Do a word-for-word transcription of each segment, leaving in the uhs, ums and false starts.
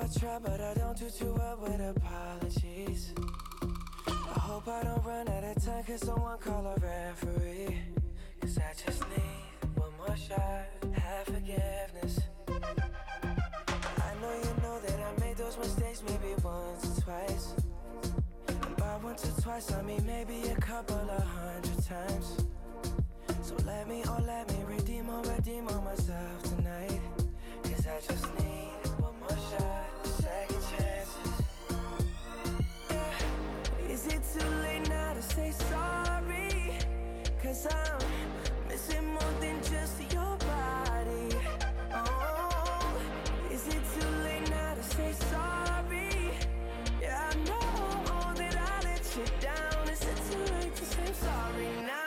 try, but I don't do too well with apologies. I hope I don't run out of time, cause someone call a referee. Cause I just need one more shot, have forgiveness. I know you know that I made those mistakes maybe once or twice. And by once or twice I mean maybe a couple of hundred times. So let me, oh let me redeem or redeem on myself tonight. Cause I just need one more shot, second chances. Yeah. Is it too late now to say sorry? Cause I'm missing more than just your body. Oh, is it too late now to say sorry? Yeah, I know that I let you down. Is it too late to say sorry now?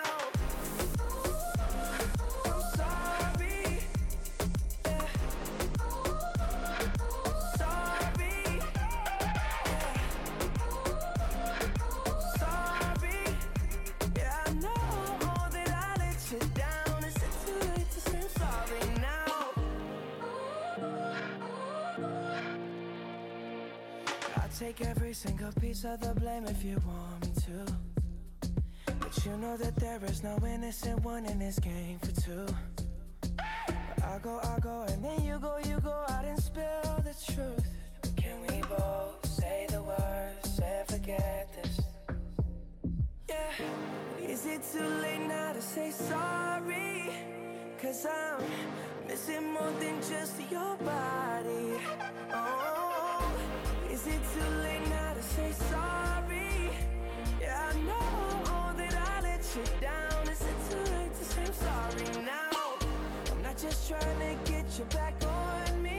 Take every single piece of the blame if you want me to. But you know that there is no innocent one in this game for two. But I go, I go, and then you go, you go out and spill the truth. But can we both say the words and forget this? Yeah. Is it too late now to say sorry? Cause I'm missing more than just your body. Oh, is it too late now to say sorry? Yeah, I know that I let you down. Is it too late to say I'm sorry now? I'm not just trying to get you back on me.